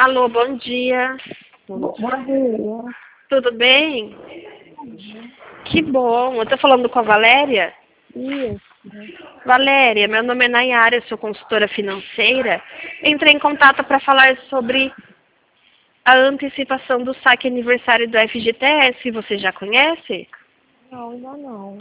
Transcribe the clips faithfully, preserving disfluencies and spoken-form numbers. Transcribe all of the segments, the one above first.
Alô, bom dia. Bom dia. Tudo bem? Que bom. Eu tô falando com a Valéria. Isso. Valéria, meu nome é Nayara, eu sou consultora financeira. Entrei em contato para falar sobre a antecipação do saque aniversário do F G T S. Você já conhece? Não, ainda não.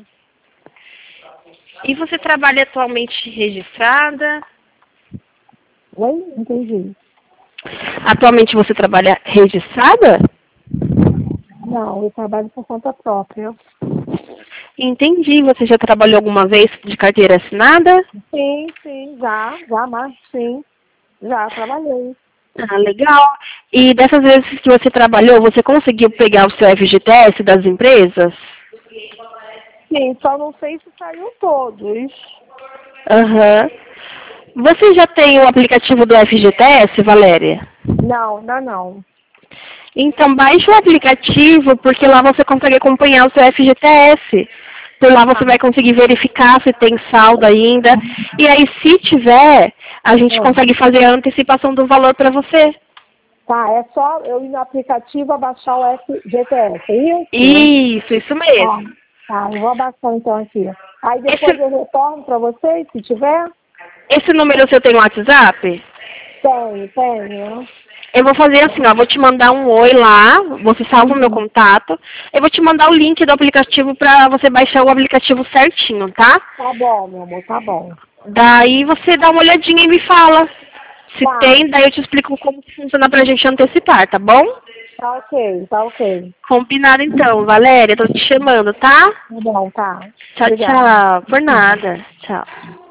E você trabalha atualmente registrada? Oi? Entendi. Atualmente você trabalha registrada? Não, eu trabalho por conta própria. Entendi. Você já trabalhou alguma vez de carteira assinada? Sim, sim, já, já, mas sim, já trabalhei. Ah, legal. E dessas vezes que você trabalhou, você conseguiu pegar o seu F G T S das empresas? Sim, só não sei se saiu todos. Aham. Você já tem o aplicativo do F G T S, Valéria? Não, ainda não. Então baixe o aplicativo, porque lá você consegue acompanhar o seu F G T S. Por lá você Tá. vai conseguir verificar se tem saldo ainda. E aí, se tiver, a gente Ah, consegue fazer a antecipação do valor para você. tá, é só eu ir no aplicativo abaixar o F G T S, é isso? Isso, isso Tá, mesmo. tá, eu vou abaixar então aqui. Aí depois Esse, eu retorno para vocês, se tiver? esse número seu tem WhatsApp? Tenho, tenho. Eu vou fazer assim, ó, vou te mandar um oi lá, você salva o meu Uhum. contato. Eu vou te mandar o link do aplicativo para você baixar o aplicativo certinho, tá? Tá bom, meu amor, tá bom. Daí você dá uma olhadinha e me fala se Tá, tem, daí eu te explico como que funciona pra gente antecipar, tá bom? tá ok, tá ok. Combinado então, Valéria, tô te chamando, tá? Tá bom, tá. Tchau, Obrigada. tchau. Por nada. Tchau.